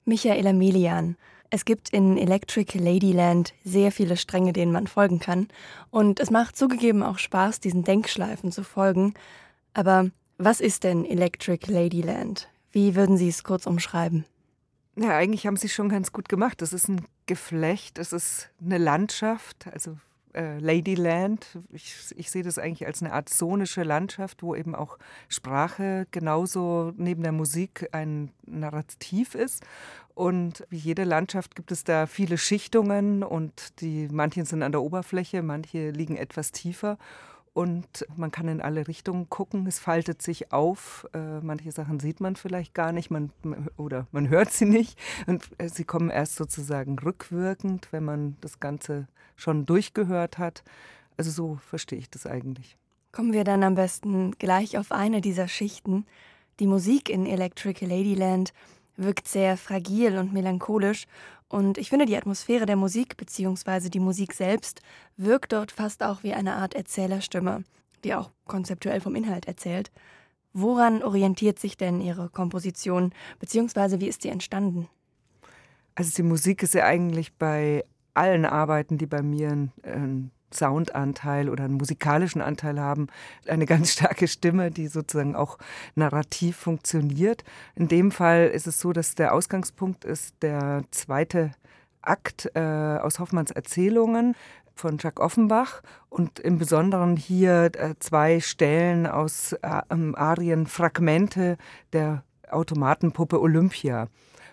Michaela Melian. Es gibt in Electric Ladyland sehr viele Stränge, denen man folgen kann. Und es macht zugegeben auch Spaß, diesen Denkschleifen zu folgen. Aber was ist denn Electric Ladyland? Wie würden Sie es kurz umschreiben? Ja, eigentlich haben Sie es schon ganz gut gemacht. Es ist ein Geflecht, es ist eine Landschaft, also Ladyland. Ich sehe das eigentlich als eine Art sonische Landschaft, wo eben auch Sprache genauso neben der Musik ein Narrativ ist. Und wie jede Landschaft gibt es da viele Schichtungen und manche sind an der Oberfläche, manche liegen etwas tiefer. Und man kann in alle Richtungen gucken, es faltet sich auf. Manche Sachen sieht man vielleicht gar nicht oder man hört sie nicht. Und sie kommen erst sozusagen rückwirkend, wenn man das Ganze schon durchgehört hat. Also so verstehe ich das eigentlich. Kommen wir dann am besten gleich auf eine dieser Schichten. Die Musik in Electric Ladyland wirkt sehr fragil und melancholisch. Und ich finde, die Atmosphäre der Musik bzw. die Musik selbst wirkt dort fast auch wie eine Art Erzählerstimme, die auch konzeptuell vom Inhalt erzählt. Woran orientiert sich denn Ihre Komposition bzw. wie ist sie entstanden? Also die Musik ist ja eigentlich bei allen Arbeiten, die bei mir einen Soundanteil oder einen musikalischen Anteil haben, eine ganz starke Stimme, die sozusagen auch narrativ funktioniert. In dem Fall ist es so, dass der Ausgangspunkt ist der zweite Akt aus Hoffmanns Erzählungen von Jacques Offenbach und im Besonderen hier zwei Stellen aus Arienfragmente der Automatenpuppe Olympia.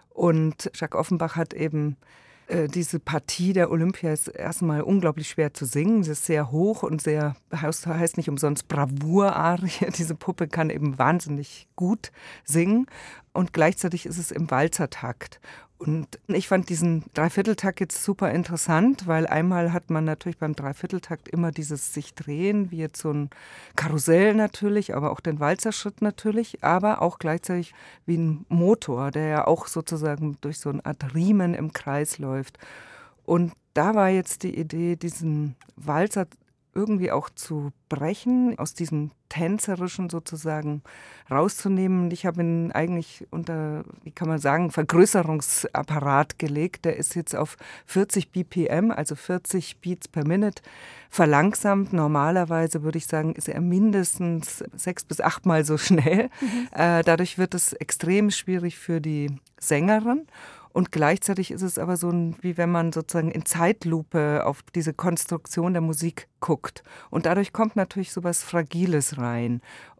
Und Jacques Offenbach hat eben diese Partie der Olympia ist erstmal unglaublich schwer zu singen. Sie ist sehr hoch und heißt nicht umsonst Bravour-Arie. Diese Puppe kann eben wahnsinnig gut singen und gleichzeitig ist es im Walzertakt. Und ich fand diesen Dreivierteltakt jetzt super interessant, weil einmal hat man natürlich beim Dreivierteltakt immer dieses sich drehen, wie jetzt so ein Karussell natürlich, aber auch den Walzerschritt natürlich, aber auch gleichzeitig wie ein Motor, der ja auch sozusagen durch so eine Art Riemen im Kreis läuft. Und da war jetzt die Idee, diesen Walzer irgendwie auch zu brechen, aus diesem Tänzerischen sozusagen rauszunehmen. Und ich habe ihn eigentlich unter, wie kann man sagen, Vergrößerungsapparat gelegt. Der ist jetzt auf 40 BPM, also 40 Beats per Minute, verlangsamt. Normalerweise würde ich sagen, ist er mindestens 6 bis 8 Mal so schnell. Dadurch wird es extrem schwierig für die Sängerin. Und gleichzeitig ist es aber so, wie wenn man sozusagen in Zeitlupe auf diese Konstruktion der Musik guckt. Und dadurch kommt natürlich so was Fragiles rein.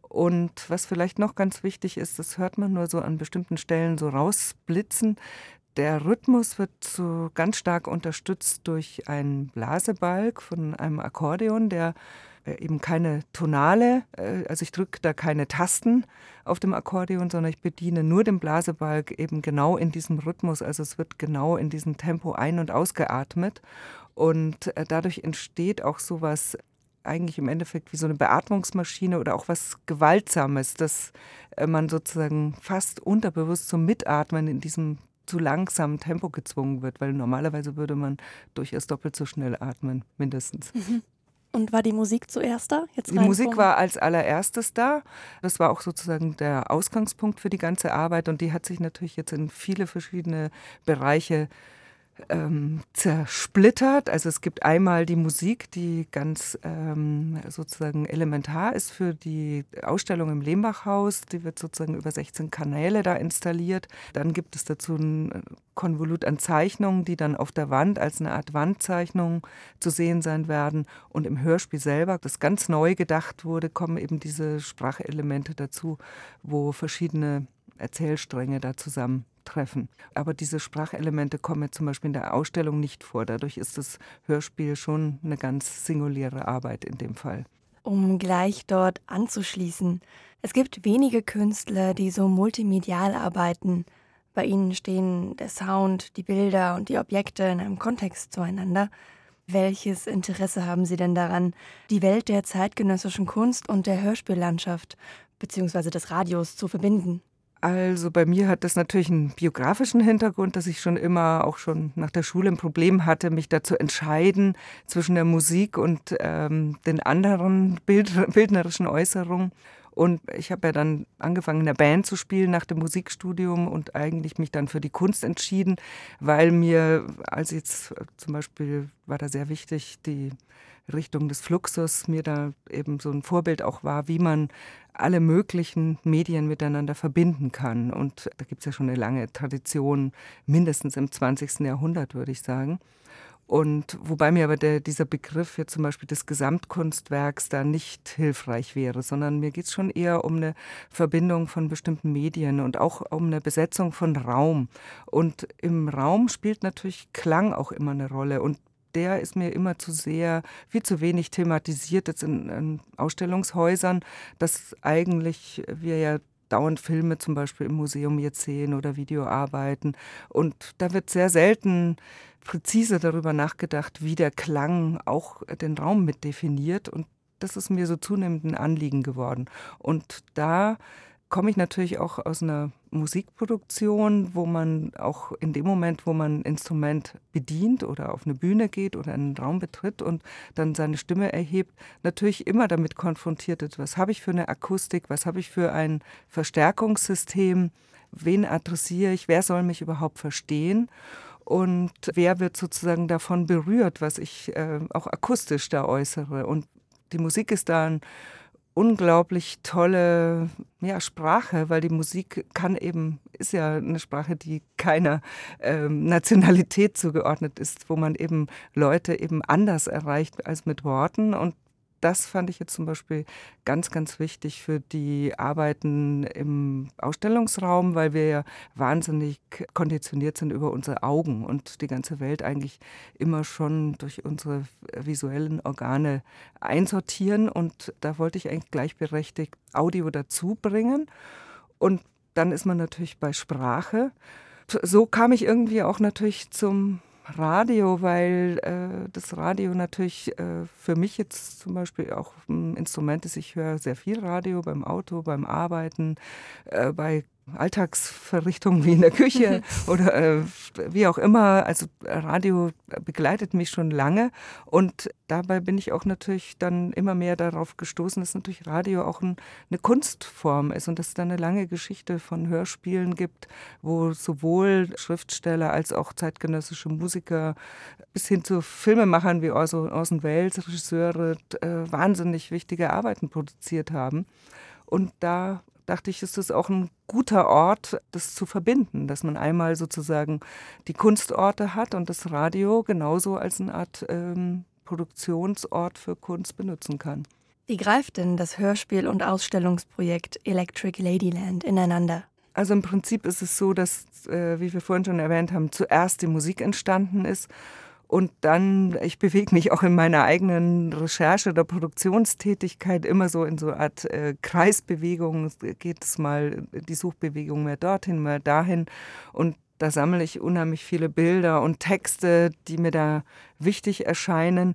Und was vielleicht noch ganz wichtig ist, das hört man nur so an bestimmten Stellen so rausblitzen. Der Rhythmus wird so ganz stark unterstützt durch einen Blasebalg von einem Akkordeon, der eben keine Tonale, also ich drücke da keine Tasten auf dem Akkordeon, sondern ich bediene nur den Blasebalg eben genau in diesem Rhythmus, also es wird genau in diesem Tempo ein- und ausgeatmet und dadurch entsteht auch sowas eigentlich im Endeffekt wie so eine Beatmungsmaschine oder auch was Gewaltsames, dass man sozusagen fast unterbewusst zum Mitatmen in diesem zu langsamen Tempo gezwungen wird, weil normalerweise würde man durchaus doppelt so schnell atmen, mindestens. Und war die Musik zuerst da? Die Musik war als allererstes da. Das war auch sozusagen der Ausgangspunkt für die ganze Arbeit und die hat sich natürlich jetzt in viele verschiedene Bereiche zersplittert. Also es gibt einmal die Musik, die ganz sozusagen elementar ist für die Ausstellung im Lehmbachhaus. Die wird sozusagen über 16 Kanäle da installiert. Dann gibt es dazu ein Konvolut an Zeichnungen, die dann auf der Wand als eine Art Wandzeichnung zu sehen sein werden. Und im Hörspiel selber, das ganz neu gedacht wurde, kommen eben diese Sprachelemente dazu, wo verschiedene Erzählstränge da zusammentreffen. Aber diese Sprachelemente kommen jetzt zum Beispiel in der Ausstellung nicht vor. Dadurch ist das Hörspiel schon eine ganz singuläre Arbeit in dem Fall. Um gleich dort anzuschließen. Es gibt wenige Künstler, die so multimedial arbeiten. Bei ihnen stehen der Sound, die Bilder und die Objekte in einem Kontext zueinander. Welches Interesse haben Sie denn daran, die Welt der zeitgenössischen Kunst und der Hörspiellandschaft bzw. des Radios zu verbinden? Also bei mir hat das natürlich einen biografischen Hintergrund, dass ich schon immer, auch schon nach der Schule, ein Problem hatte, mich da zu entscheiden zwischen der Musik und den anderen bildnerischen Äußerungen. Und ich habe ja dann angefangen, in der Band zu spielen nach dem Musikstudium und eigentlich mich dann für die Kunst entschieden, weil mir, also jetzt zum Beispiel war da sehr wichtig, die Richtung des Fluxus mir da eben so ein Vorbild auch war, wie man alle möglichen Medien miteinander verbinden kann. Und da gibt es ja schon eine lange Tradition, mindestens im 20. Jahrhundert, würde ich sagen. Und wobei mir aber dieser Begriff jetzt zum Beispiel des Gesamtkunstwerks da nicht hilfreich wäre, sondern mir geht es schon eher um eine Verbindung von bestimmten Medien und auch um eine Besetzung von Raum. Und im Raum spielt natürlich Klang auch immer eine Rolle. Und der ist mir immer viel zu wenig thematisiert jetzt in Ausstellungshäusern, dass eigentlich wir ja dauernd Filme zum Beispiel im Museum jetzt sehen oder Videoarbeiten. Und da wird sehr selten präzise darüber nachgedacht, wie der Klang auch den Raum mit definiert. Und das ist mir so zunehmend ein Anliegen geworden. Und da komme ich natürlich auch aus einer Musikproduktion, wo man auch in dem Moment, wo man ein Instrument bedient oder auf eine Bühne geht oder einen Raum betritt und dann seine Stimme erhebt, natürlich immer damit konfrontiert ist, was habe ich für eine Akustik, was habe ich für ein Verstärkungssystem, wen adressiere ich, wer soll mich überhaupt verstehen und wer wird sozusagen davon berührt, was ich auch akustisch da äußere. Und die Musik ist da ein unglaublich tolle Sprache, weil die Musik ist ja eine Sprache, die keiner Nationalität zugeordnet ist, wo man eben Leute eben anders erreicht als mit Worten. Und das fand ich jetzt zum Beispiel ganz, ganz wichtig für die Arbeiten im Ausstellungsraum, weil wir ja wahnsinnig konditioniert sind über unsere Augen und die ganze Welt eigentlich immer schon durch unsere visuellen Organe einsortieren. Und da wollte ich eigentlich gleichberechtigt Audio dazu bringen. Und dann ist man natürlich bei Sprache. So kam ich irgendwie auch natürlich zum Radio, weil das Radio natürlich für mich jetzt zum Beispiel auch ein Instrument ist. Ich höre sehr viel Radio beim Auto, beim Arbeiten, bei Alltagsverrichtungen wie in der Küche oder wie auch immer. Also Radio begleitet mich schon lange und dabei bin ich auch natürlich dann immer mehr darauf gestoßen, dass natürlich Radio auch eine Kunstform ist und dass es da eine lange Geschichte von Hörspielen gibt, wo sowohl Schriftsteller als auch zeitgenössische Musiker bis hin zu Filmemachern wie Orson Welles, Regisseure, wahnsinnig wichtige Arbeiten produziert haben. Und da dachte ich, ist das auch ein guter Ort, das zu verbinden, dass man einmal sozusagen die Kunstorte hat und das Radio genauso als eine Art Produktionsort für Kunst benutzen kann. Wie greift denn das Hörspiel- und Ausstellungsprojekt Electric Ladyland ineinander? Also im Prinzip ist es so, dass, wie wir vorhin schon erwähnt haben, zuerst die Musik entstanden ist. Und dann, ich bewege mich auch in meiner eigenen Recherche oder Produktionstätigkeit immer so in so eine Art Kreisbewegung. Geht es mal die Suchbewegung mehr dorthin, mehr dahin. Und da sammle ich unheimlich viele Bilder und Texte, die mir da wichtig erscheinen.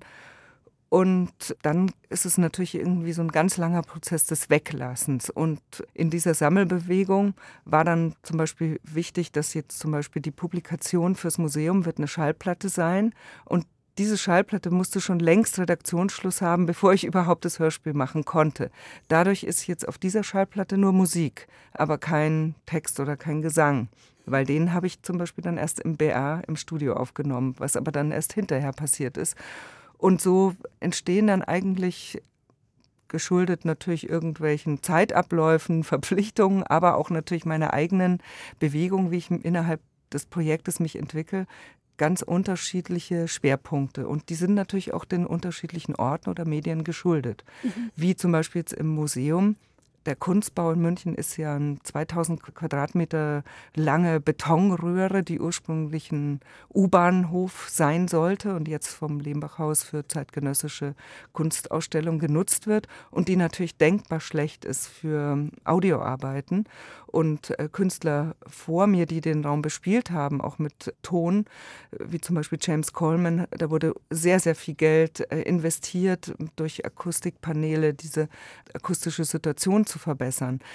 Und dann ist es natürlich irgendwie so ein ganz langer Prozess des Weglassens. Und in dieser Sammelbewegung war dann zum Beispiel wichtig, dass jetzt zum Beispiel die Publikation fürs Museum wird eine Schallplatte sein. Und diese Schallplatte musste schon längst Redaktionsschluss haben, bevor ich überhaupt das Hörspiel machen konnte. Dadurch ist jetzt auf dieser Schallplatte nur Musik, aber kein Text oder kein Gesang. Weil den habe ich zum Beispiel dann erst im BR im Studio aufgenommen, was aber dann erst hinterher passiert ist. Und so entstehen dann eigentlich, geschuldet natürlich irgendwelchen Zeitabläufen, Verpflichtungen, aber auch natürlich meiner eigenen Bewegung, wie ich innerhalb des Projektes mich entwickle, ganz unterschiedliche Schwerpunkte. Und die sind natürlich auch den unterschiedlichen Orten oder Medien geschuldet. Wie zum Beispiel jetzt im Museum. Der Kunstbau in München ist ja eine 2000 Quadratmeter lange Betonröhre, die ursprünglich ein U-Bahnhof sein sollte und jetzt vom Lehmbach-Haus für zeitgenössische Kunstausstellung genutzt wird und die natürlich denkbar schlecht ist für Audioarbeiten. Und Künstler vor mir, die den Raum bespielt haben, auch mit Ton, wie zum Beispiel James Coleman, da wurde sehr, sehr viel Geld investiert, durch Akustikpaneele diese akustische Situation zu verbessern.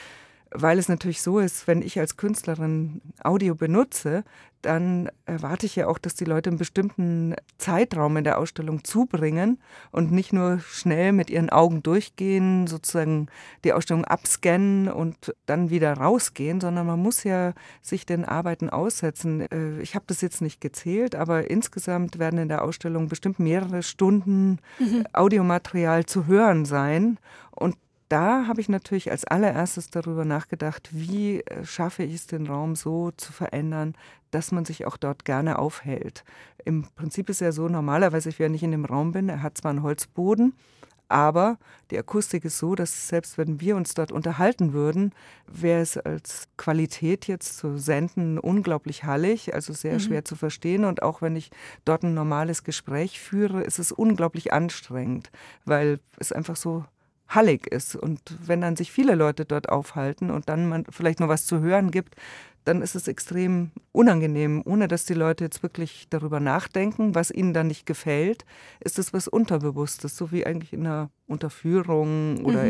weil es natürlich so ist, wenn ich als Künstlerin Audio benutze, dann erwarte ich ja auch, dass die Leute einen bestimmten Zeitraum in der Ausstellung zubringen und nicht nur schnell mit ihren Augen durchgehen, sozusagen die Ausstellung abscannen und dann wieder rausgehen, sondern man muss ja sich den Arbeiten aussetzen. Ich habe das jetzt nicht gezählt, aber insgesamt werden in der Ausstellung bestimmt mehrere Stunden Audiomaterial zu hören sein. Und da habe ich natürlich als allererstes darüber nachgedacht, wie schaffe ich es, den Raum so zu verändern, dass man sich auch dort gerne aufhält. Im Prinzip ist ja so, normalerweise, wenn ich in dem Raum bin, er hat zwar einen Holzboden, aber die Akustik ist so, dass selbst wenn wir uns dort unterhalten würden, wäre es als Qualität jetzt zu senden unglaublich hallig, also sehr schwer zu verstehen. Und auch wenn ich dort ein normales Gespräch führe, ist es unglaublich anstrengend, weil es einfach so hallig ist. Und wenn dann sich viele Leute dort aufhalten und dann man vielleicht noch was zu hören gibt, dann ist es extrem unangenehm, ohne dass die Leute jetzt wirklich darüber nachdenken, was ihnen dann nicht gefällt, ist es was Unterbewusstes, so wie eigentlich in einer Unterführung oder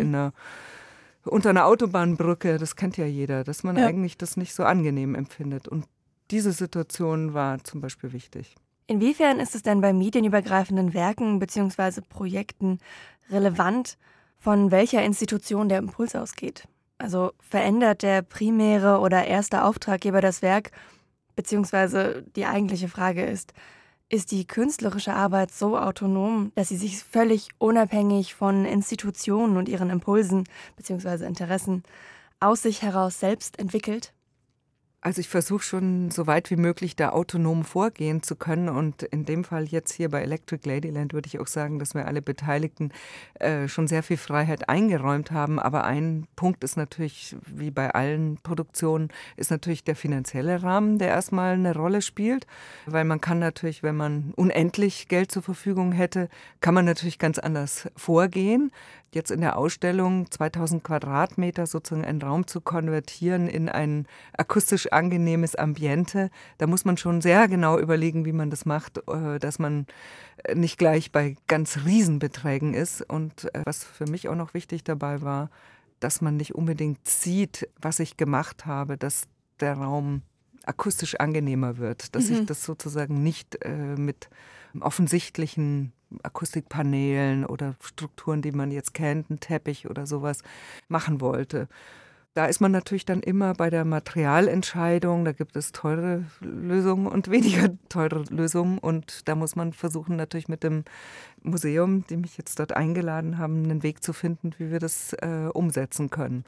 unter einer Autobahnbrücke, das kennt ja jeder, dass man eigentlich das nicht so angenehm empfindet. Und diese Situation war zum Beispiel wichtig. Inwiefern ist es denn bei medienübergreifenden Werken bzw. Projekten relevant, von welcher Institution der Impuls ausgeht? Also verändert der primäre oder erste Auftraggeber das Werk? Beziehungsweise die eigentliche Frage ist die künstlerische Arbeit so autonom, dass sie sich völlig unabhängig von Institutionen und ihren Impulsen bzw. Interessen aus sich heraus selbst entwickelt? Also ich versuche schon so weit wie möglich da autonom vorgehen zu können und in dem Fall jetzt hier bei Electric Ladyland würde ich auch sagen, dass wir alle Beteiligten schon sehr viel Freiheit eingeräumt haben, aber ein Punkt ist natürlich, wie bei allen Produktionen, ist natürlich der finanzielle Rahmen, der erstmal eine Rolle spielt, weil man kann natürlich, wenn man unendlich Geld zur Verfügung hätte, kann man natürlich ganz anders vorgehen. Jetzt in der Ausstellung 2000 Quadratmeter sozusagen einen Raum zu konvertieren in ein akustisch angenehmes Ambiente, da muss man schon sehr genau überlegen, wie man das macht, dass man nicht gleich bei ganz Riesenbeträgen ist. Und was für mich auch noch wichtig dabei war, dass man nicht unbedingt sieht, was ich gemacht habe, dass der Raum akustisch angenehmer wird, dass ich das sozusagen nicht mit offensichtlichen Akustikpaneelen oder Strukturen, die man jetzt kennt, ein Teppich oder sowas, machen wollte. Da ist man natürlich dann immer bei der Materialentscheidung, da gibt es teure Lösungen und weniger teure Lösungen und da muss man versuchen natürlich mit dem Museum, die mich jetzt dort eingeladen haben, einen Weg zu finden, wie wir das umsetzen können.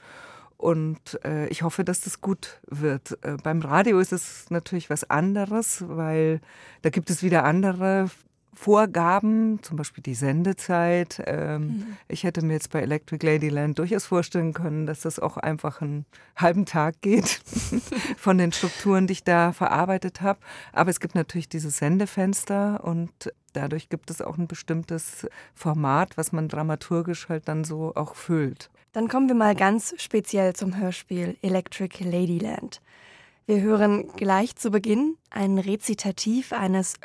Und ich hoffe, dass das gut wird. Beim Radio ist es natürlich was anderes, weil da gibt es wieder andere Vorgaben, zum Beispiel die Sendezeit. Ich hätte mir jetzt bei Electric Ladyland durchaus vorstellen können, dass das auch einfach einen halben Tag geht von den Strukturen, die ich da verarbeitet habe. Aber es gibt natürlich dieses Sendefenster und dadurch gibt es auch ein bestimmtes Format, was man dramaturgisch halt dann so auch füllt. Dann kommen wir mal ganz speziell zum Hörspiel Electric Ladyland. Wir hören gleich zu Beginn ein Rezitativ eines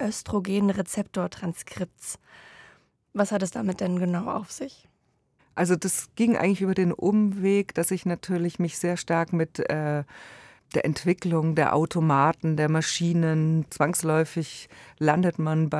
Östrogen-Rezeptor-Transkripts. Was hat es damit denn genau auf sich? Also das ging eigentlich über den Umweg, dass ich natürlich mich sehr stark mit der Entwicklung der Automaten, der Maschinen, zwangsläufig landet man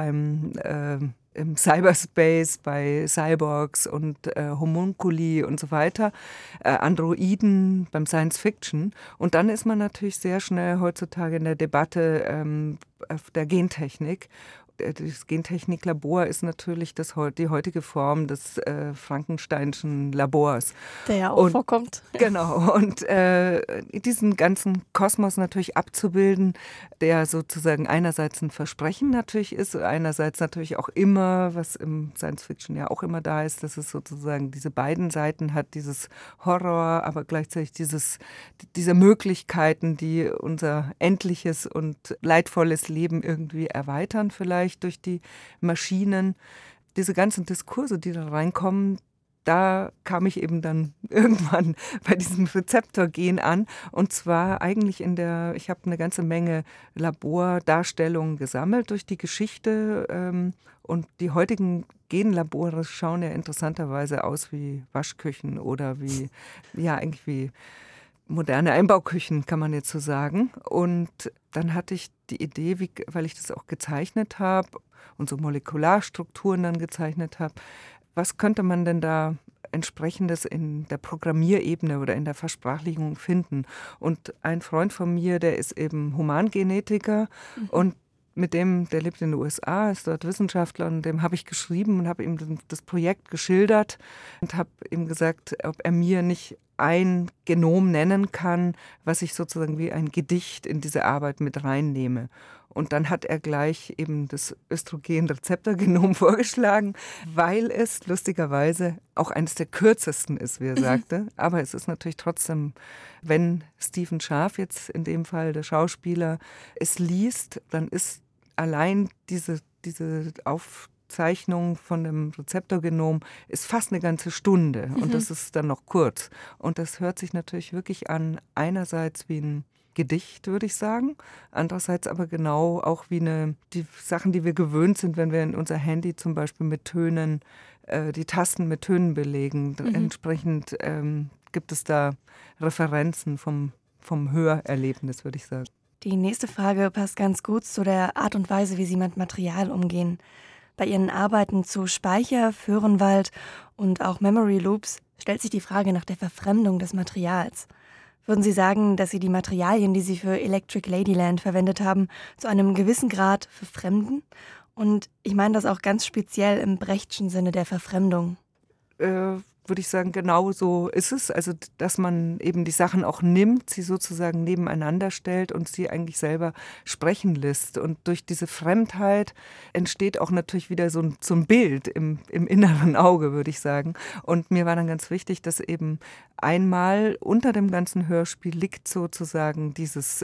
im Cyberspace, bei Cyborgs und Homunculi und so weiter, Androiden beim Science Fiction. Und dann ist man natürlich sehr schnell heutzutage in der Debatte der Gentechnik. Das Gentechniklabor ist natürlich die heutige Form des Frankensteinschen Labors. Der ja auch vorkommt. Genau, und diesen ganzen Kosmos natürlich abzubilden, der sozusagen einerseits ein Versprechen natürlich ist, einerseits natürlich auch immer, was im Science-Fiction ja auch immer da ist, dass es sozusagen diese beiden Seiten hat, dieses Horror, aber gleichzeitig diese Möglichkeiten, die unser endliches und leidvolles Leben irgendwie erweitern vielleicht durch die Maschinen. Diese ganzen Diskurse, die da reinkommen, da kam ich eben dann irgendwann bei diesem Rezeptorgen an. Und zwar eigentlich ich habe eine ganze Menge Labordarstellungen gesammelt durch die Geschichte. Und die heutigen Genlabore schauen ja interessanterweise aus wie Waschküchen oder wie moderne Einbauküchen, kann man jetzt so sagen. Und dann hatte ich die Idee, weil ich das auch gezeichnet habe und so Molekularstrukturen dann gezeichnet habe, was könnte man denn da Entsprechendes in der Programmierebene oder in der Versprachlichung finden? Und ein Freund von mir, der ist eben Humangenetiker und der lebt in den USA, ist dort Wissenschaftler und dem habe ich geschrieben und habe ihm das Projekt geschildert und habe ihm gesagt, ob er mir nicht ein Genom nennen kann, was ich sozusagen wie ein Gedicht in diese Arbeit mit reinnehme. Und dann hat er gleich eben das Östrogenrezeptorgenom vorgeschlagen, weil es lustigerweise auch eines der kürzesten ist, wie er sagte. Aber es ist natürlich trotzdem, wenn Stephen Schaaf jetzt in dem Fall, der Schauspieler, es liest, dann ist allein diese Aufzeichnung von dem Rezeptorgenom ist fast eine ganze Stunde und das ist dann noch kurz. Und das hört sich natürlich wirklich an, einerseits wie ein Gedicht, würde ich sagen, andererseits aber genau auch wie die Sachen, die wir gewöhnt sind, wenn wir in unser Handy zum Beispiel mit Tönen, die Tasten mit Tönen belegen. Entsprechend gibt es da Referenzen vom Hörerlebnis, würde ich sagen. Die nächste Frage passt ganz gut zu der Art und Weise, wie Sie mit Material umgehen. Bei Ihren Arbeiten zu Speicher, Föhrenwald und auch Memory Loops stellt sich die Frage nach der Verfremdung des Materials. Würden Sie sagen, dass Sie die Materialien, die Sie für Electric Ladyland verwendet haben, zu einem gewissen Grad verfremden? Und ich meine das auch ganz speziell im Brechtschen Sinne der Verfremdung. Würde ich sagen, genau so ist es. Also, dass man eben die Sachen auch nimmt, sie sozusagen nebeneinander stellt und sie eigentlich selber sprechen lässt. Und durch diese Fremdheit entsteht auch natürlich wieder so ein Bild im inneren Auge, würde ich sagen. Und mir war dann ganz wichtig, dass eben einmal unter dem ganzen Hörspiel liegt sozusagen dieses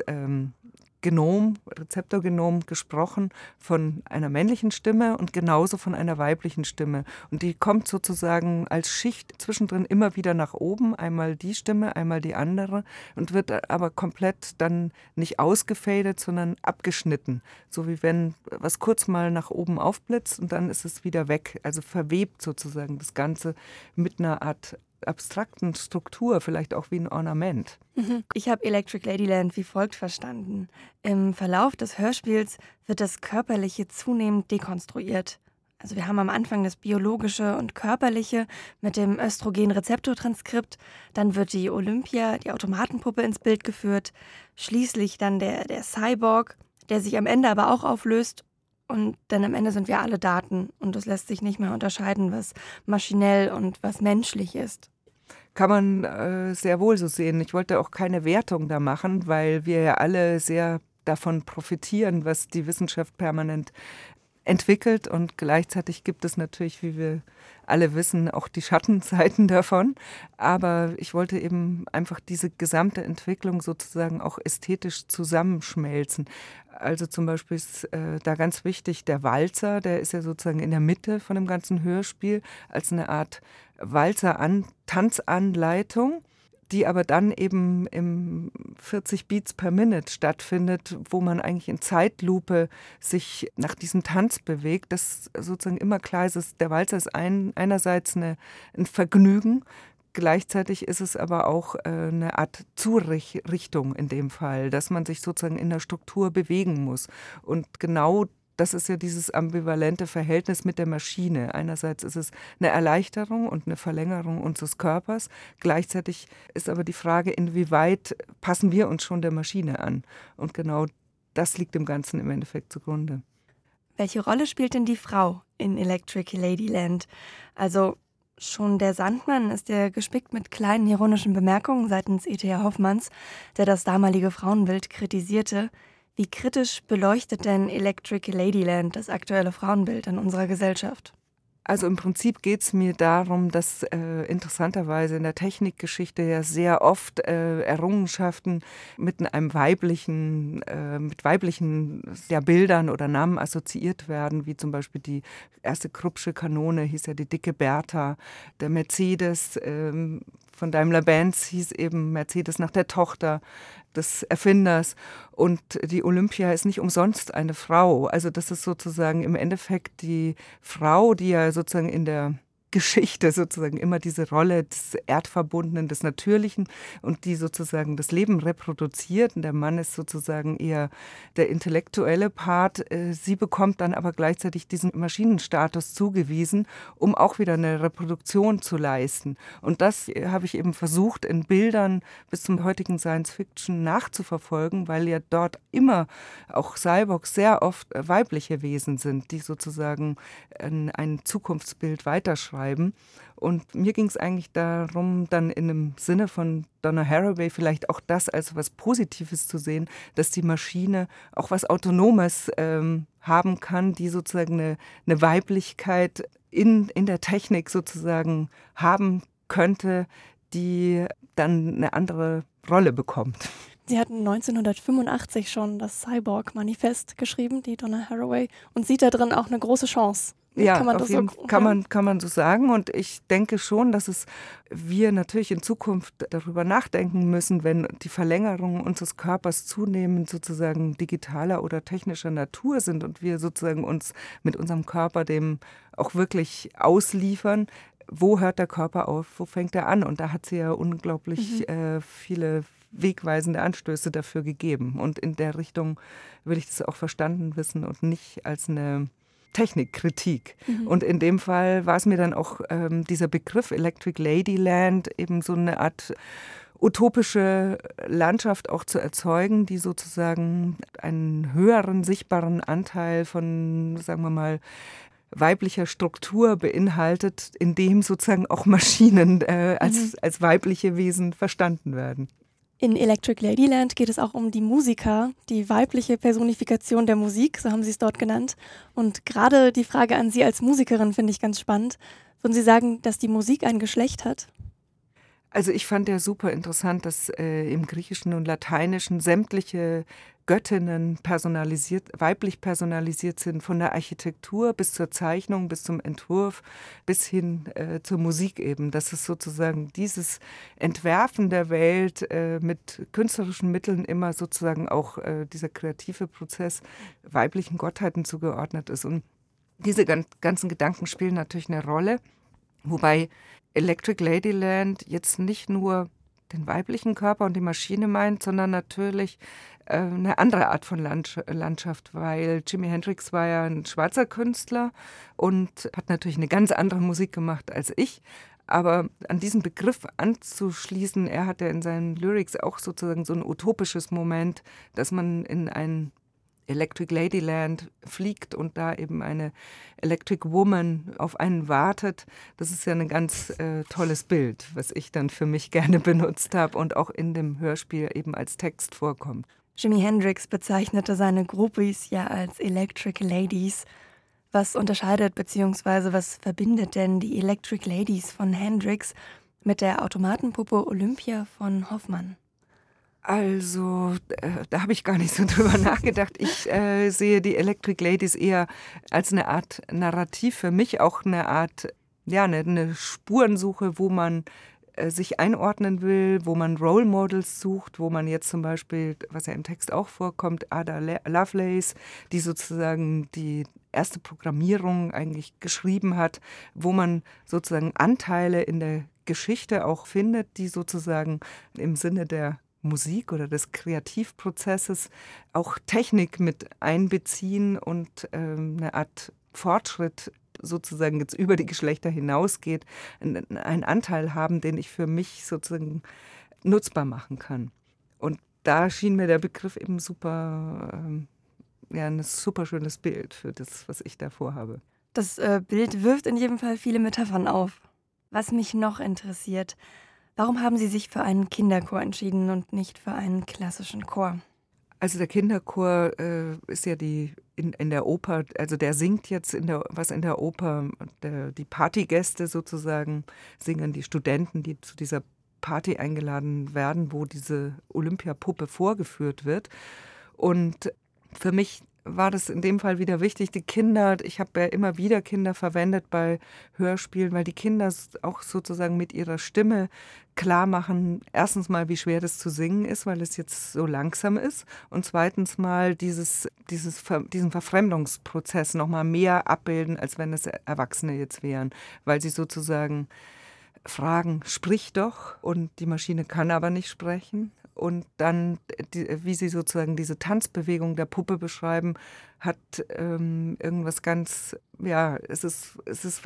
Rezeptorgenom gesprochen von einer männlichen Stimme und genauso von einer weiblichen Stimme. Und die kommt sozusagen als Schicht zwischendrin immer wieder nach oben, einmal die Stimme, einmal die andere und wird aber komplett dann nicht ausgefadet, sondern abgeschnitten. So wie wenn was kurz mal nach oben aufblitzt und dann ist es wieder weg. Also verwebt sozusagen das Ganze mit einer Art abstrakten Struktur, vielleicht auch wie ein Ornament. Ich habe Electric Ladyland wie folgt verstanden. Im Verlauf des Hörspiels wird das Körperliche zunehmend dekonstruiert. Also wir haben am Anfang das Biologische und Körperliche mit dem Östrogenrezeptortranskript, dann wird die Olympia, die Automatenpuppe, ins Bild geführt, schließlich dann der Cyborg, der sich am Ende aber auch auflöst. Und dann am Ende sind wir alle Daten und es lässt sich nicht mehr unterscheiden, was maschinell und was menschlich ist. Kann man sehr wohl so sehen. Ich wollte auch keine Wertung da machen, weil wir ja alle sehr davon profitieren, was die Wissenschaft permanent entwickelt. Und gleichzeitig gibt es natürlich, wie wir alle wissen, auch die Schattenseiten davon. Aber ich wollte eben einfach diese gesamte Entwicklung sozusagen auch ästhetisch zusammenschmelzen. Also zum Beispiel ist da ganz wichtig der Walzer, der ist ja sozusagen in der Mitte von dem ganzen Hörspiel als eine Art Tanzanleitung, die aber dann eben im 40 Beats per Minute stattfindet, wo man eigentlich in Zeitlupe sich nach diesem Tanz bewegt, das sozusagen immer klar ist, der Walzer ist einerseits ein Vergnügen, gleichzeitig ist es aber auch eine Art Zurichtung in dem Fall, dass man sich sozusagen in der Struktur bewegen muss. Und genau das ist ja dieses ambivalente Verhältnis mit der Maschine. Einerseits ist es eine Erleichterung und eine Verlängerung unseres Körpers. Gleichzeitig ist aber die Frage, inwieweit passen wir uns schon der Maschine an? Und genau das liegt dem Ganzen im Endeffekt zugrunde. Welche Rolle spielt denn die Frau in Electric Ladyland? Also schon der Sandmann ist ja gespickt mit kleinen ironischen Bemerkungen seitens E.T.A. Hoffmanns, der das damalige Frauenbild kritisierte. Wie kritisch beleuchtet denn Electric Ladyland das aktuelle Frauenbild in unserer Gesellschaft? Also im Prinzip geht es mir darum, dass interessanterweise in der Technikgeschichte ja sehr oft Errungenschaften mit weiblichen Bildern oder Namen assoziiert werden, wie zum Beispiel die erste Kruppsche Kanone hieß ja die dicke Bertha, der Mercedes von Daimler-Benz hieß eben Mercedes nach der Tochter des Erfinders und die Olympia ist nicht umsonst eine Frau. Also das ist sozusagen im Endeffekt die Frau, die ja sozusagen in der Musikgeschichte sozusagen immer diese Rolle des Erdverbundenen, des Natürlichen und die sozusagen das Leben reproduziert. Und der Mann ist sozusagen eher der intellektuelle Part. Sie bekommt dann aber gleichzeitig diesen Maschinenstatus zugewiesen, um auch wieder eine Reproduktion zu leisten. Und das habe ich eben versucht, in Bildern bis zum heutigen Science-Fiction nachzuverfolgen, weil ja dort immer auch Cyborgs sehr oft weibliche Wesen sind, die sozusagen ein Zukunftsbild weiterschreiben. Und mir ging es eigentlich darum, dann in dem Sinne von Donna Haraway vielleicht auch das als was Positives zu sehen, dass die Maschine auch was Autonomes haben kann, die sozusagen eine Weiblichkeit in der Technik sozusagen haben könnte, die dann eine andere Rolle bekommt. Sie hatten 1985 schon das Cyborg-Manifest geschrieben, die Donna Haraway, und sieht da drin auch eine große Chance. Ja, kann man so sagen. Und ich denke schon, dass wir natürlich in Zukunft darüber nachdenken müssen, wenn die Verlängerungen unseres Körpers zunehmend sozusagen digitaler oder technischer Natur sind und wir sozusagen uns mit unserem Körper dem auch wirklich ausliefern. Wo hört der Körper auf, wo fängt er an? Und da hat sie ja unglaublich viele wegweisende Anstöße dafür gegeben. Und in der Richtung will ich das auch verstanden wissen und nicht als eine Technikkritik. Und in dem Fall war es mir dann auch dieser Begriff Electric Ladyland, eben so eine Art utopische Landschaft auch zu erzeugen, die sozusagen einen höheren sichtbaren Anteil von, sagen wir mal, weiblicher Struktur beinhaltet, in dem sozusagen auch Maschinen als weibliche Wesen verstanden werden. In Electric Ladyland geht es auch um die Musiker, die weibliche Personifikation der Musik, so haben Sie es dort genannt. Und gerade die Frage an Sie als Musikerin finde ich ganz spannend. Würden Sie sagen, dass die Musik ein Geschlecht hat? Also ich fand ja super interessant, dass im Griechischen und Lateinischen sämtliche Göttinnen weiblich personalisiert sind, von der Architektur bis zur Zeichnung, bis zum Entwurf, bis hin zur Musik eben. Dass es sozusagen dieses Entwerfen der Welt mit künstlerischen Mitteln immer sozusagen auch dieser kreative Prozess weiblichen Gottheiten zugeordnet ist. Und diese ganzen Gedanken spielen natürlich eine Rolle, wobei Electric Ladyland jetzt nicht nur den weiblichen Körper und die Maschine meint, sondern natürlich eine andere Art von Landschaft, weil Jimi Hendrix war ja ein schwarzer Künstler und hat natürlich eine ganz andere Musik gemacht als ich. Aber an diesen Begriff anzuschließen, er hat ja in seinen Lyrics auch sozusagen so ein utopisches Moment, dass man in ein Electric Ladyland fliegt und da eben eine Electric Woman auf einen wartet. Das ist ja ein ganz tolles Bild, was ich dann für mich gerne benutzt habe und auch in dem Hörspiel eben als Text vorkommt. Jimi Hendrix bezeichnete seine Groupies ja als Electric Ladies. Was unterscheidet bzw. was verbindet denn die Electric Ladies von Hendrix mit der Automatenpuppe Olympia von Hoffmann? Also, da habe ich gar nicht so drüber nachgedacht. Ich sehe die Electric Ladies eher als eine Art Narrativ, für mich auch eine Art, ja, eine Spurensuche, wo man sich einordnen will, wo man Role Models sucht, wo man jetzt zum Beispiel, was ja im Text auch vorkommt, Ada Lovelace, die sozusagen die erste Programmierung eigentlich geschrieben hat, wo man sozusagen Anteile in der Geschichte auch findet, die sozusagen im Sinne der Musik oder des Kreativprozesses auch Technik mit einbeziehen und eine Art Fortschritt sozusagen jetzt über die Geschlechter hinausgeht, einen Anteil haben, den ich für mich sozusagen nutzbar machen kann. Und da schien mir der Begriff eben ein super schönes Bild für das, was ich da vorhabe. Das Bild wirft in jedem Fall viele Metaphern auf. Was mich noch interessiert: Warum haben Sie sich für einen Kinderchor entschieden und nicht für einen klassischen Chor? Also der Kinderchor ist ja in der Oper, also der singt jetzt in der Oper, die Partygäste sozusagen singen, die Studenten, die zu dieser Party eingeladen werden, wo diese Olympiapuppe vorgeführt wird. Und für mich war das in dem Fall wieder wichtig, die Kinder, ich habe ja immer wieder Kinder verwendet bei Hörspielen, weil die Kinder auch sozusagen mit ihrer Stimme klar machen, erstens mal, wie schwer das zu singen ist, weil es jetzt so langsam ist, und zweitens mal diesen Verfremdungsprozess noch mal mehr abbilden, als wenn es Erwachsene jetzt wären, weil sie sozusagen fragen, sprich doch, und die Maschine kann aber nicht sprechen. Und dann, wie sie sozusagen diese Tanzbewegung der Puppe beschreiben, hat irgendwas ganz, ja, es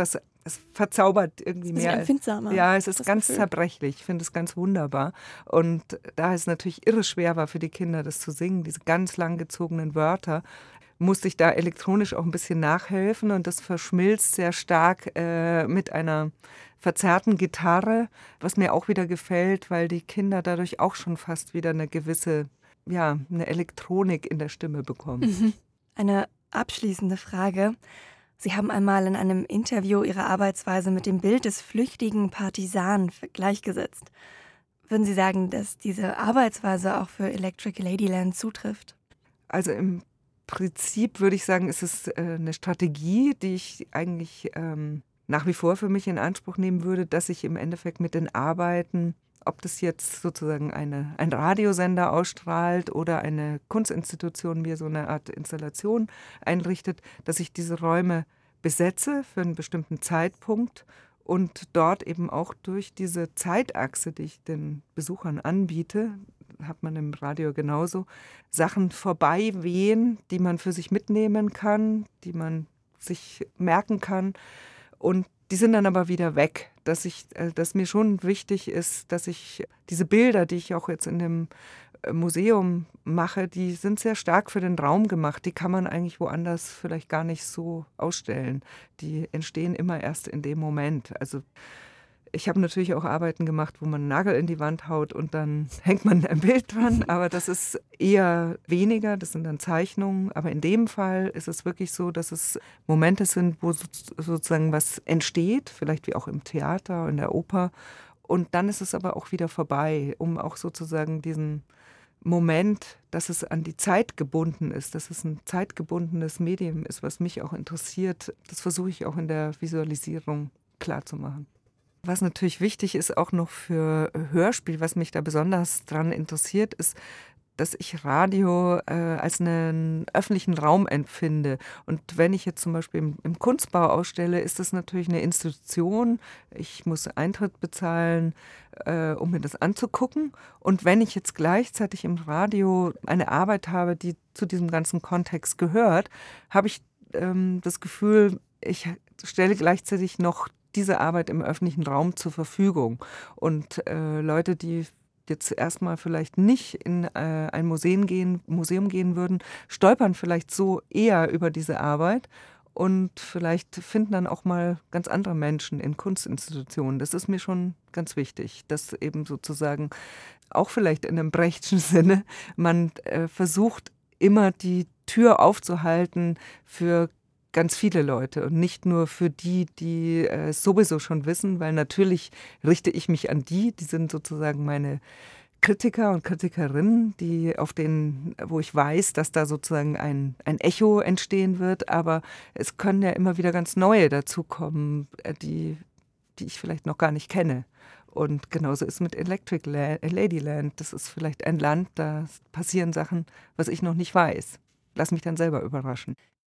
verzaubert irgendwie mehr. mehr. Empfindsamer. Ja, es ist ganz Gefühl. zerbrechlich. Ich finde es ganz wunderbar. Und da es natürlich irre schwer war für die Kinder, das zu singen, diese ganz langgezogenen Wörter, musste ich da elektronisch auch ein bisschen nachhelfen, und das verschmilzt sehr stark mit einer verzerrten Gitarre, was mir auch wieder gefällt, weil die Kinder dadurch auch schon fast wieder eine gewisse, ja, eine Elektronik in der Stimme bekommen. Mhm. Eine abschließende Frage. Sie haben einmal in einem Interview Ihre Arbeitsweise mit dem Bild des flüchtigen Partisanen gleichgesetzt. Würden Sie sagen, dass diese Arbeitsweise auch für Electric Ladyland zutrifft? Also im Prinzip würde ich sagen, ist es eine Strategie, die ich eigentlich nach wie vor für mich in Anspruch nehmen würde, dass ich im Endeffekt mit den Arbeiten, ob das jetzt sozusagen ein Radiosender ausstrahlt oder eine Kunstinstitution mir so eine Art Installation einrichtet, dass ich diese Räume besetze für einen bestimmten Zeitpunkt und dort eben auch durch diese Zeitachse, die ich den Besuchern anbiete, hat man im Radio genauso, Sachen vorbei wehen, die man für sich mitnehmen kann, die man sich merken kann. Und die sind dann aber wieder weg, dass mir schon wichtig ist, dass ich diese Bilder, die ich auch jetzt in dem Museum mache, die sind sehr stark für den Raum gemacht. Die kann man eigentlich woanders vielleicht gar nicht so ausstellen. Die entstehen immer erst in dem Moment. Also ich habe natürlich auch Arbeiten gemacht, wo man einen Nagel in die Wand haut und dann hängt man ein Bild dran, aber das ist eher weniger, das sind dann Zeichnungen. Aber in dem Fall ist es wirklich so, dass es Momente sind, wo sozusagen was entsteht, vielleicht wie auch im Theater, in der Oper. Und dann ist es aber auch wieder vorbei, um auch sozusagen diesen Moment, dass es an die Zeit gebunden ist, dass es ein zeitgebundenes Medium ist, was mich auch interessiert, das versuche ich auch in der Visualisierung klarzumachen. Was natürlich wichtig ist, auch noch für Hörspiel, was mich da besonders dran interessiert, ist, dass ich Radio als einen öffentlichen Raum empfinde. Und wenn ich jetzt zum Beispiel im Kunstbau ausstelle, ist das natürlich eine Institution. Ich muss Eintritt bezahlen, um mir das anzugucken. Und wenn ich jetzt gleichzeitig im Radio eine Arbeit habe, die zu diesem ganzen Kontext gehört, habe ich das Gefühl, ich stelle gleichzeitig noch diese Arbeit im öffentlichen Raum zur Verfügung. Und Leute, die jetzt erstmal vielleicht nicht in ein Museum gehen würden, stolpern vielleicht so eher über diese Arbeit und vielleicht finden dann auch mal ganz andere Menschen in Kunstinstitutionen. Das ist mir schon ganz wichtig, dass eben sozusagen auch vielleicht in einem Brechtschen Sinne man versucht, immer die Tür aufzuhalten für ganz viele Leute und nicht nur für die, die es sowieso schon wissen, weil natürlich richte ich mich an die sind sozusagen meine Kritiker und Kritikerinnen, wo ich weiß, dass da sozusagen ein Echo entstehen wird, aber es können ja immer wieder ganz neue dazukommen, die ich vielleicht noch gar nicht kenne. Und genauso ist mit Electric Ladyland. Das ist vielleicht ein Land, da passieren Sachen, was ich noch nicht weiß. Lass mich dann selber überraschen.